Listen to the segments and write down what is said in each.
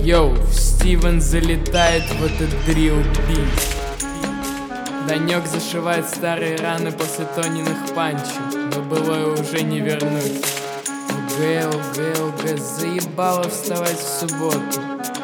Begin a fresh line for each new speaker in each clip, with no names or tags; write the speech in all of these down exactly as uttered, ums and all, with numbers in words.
Йоу, Стивен залетает в этот дрил бит. Данек зашивает старые раны после Тониных панчей, но былое уже не вернуть. УГ, УГ, УГ, заебало вставать в субботу.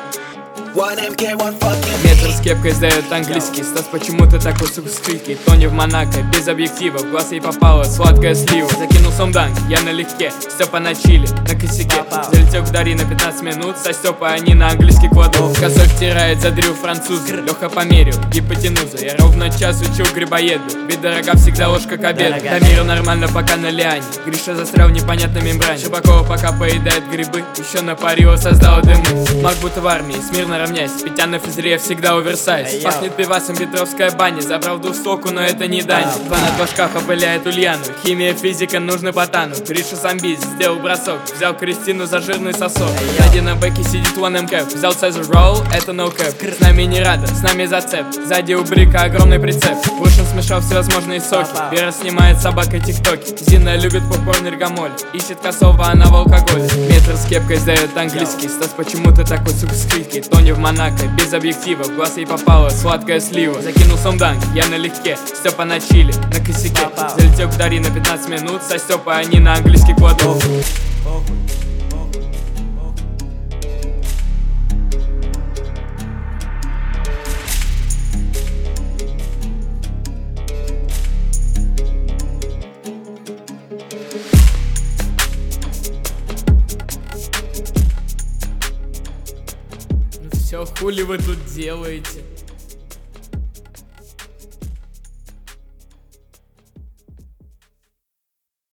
Метр с кепкой сдает английский. Стас, почему ты такой сухскрикий? Тони в Монако, без объектива, в глаз ей попала сладкая слива. Закинул сомданк, я налегке, Степа на чили, на косяке. Залетел к Дарье на пятнадцать минут, со Степой они на английский кладут. Косой втирает, задрил француз, Леха померил гипотенузу. Я ровно час учил грибоеду, ведь дорога всегда ложка к обеду. Дамиру нормально пока на лиане, Гриша застрял в непонятной мембране. Шибакова пока поедает грибы, еще напарила, создала дымы. Маг будто в армии, смирно равняйся, Петя на физре всегда оверсайз. Пахнет пивасом Петровская баня, забрал двустоку, но это не дань. Два на два шкафа пыляет Ульяну, химия, физика нужны ботану. Гриша самбиз, сделал бросок, взял Кристину за жирный сосок. Сзади на бэке сидит one эм кэп, взял Цезар ролл, это no cap. С нами не рада, с нами зацеп, сзади у Брика огромный прицеп. Вышин смешал всевозможные соки, Вера снимает собакой тиктоки. Зина любит попкорн эргамоль, ищет косого, она в алкоголе. Метр с кепкой сдает английский. Стас, почему ты такой сухскрикий? Тони в Монако, без объектива, в глаз ей попала сладкая слива. Закинул сомданк, я налегке, Степа на чили, на косяке. Залетел к Дарье на пятнадцать минут, со Степой они на английский кладут. Все, хули вы тут делаете?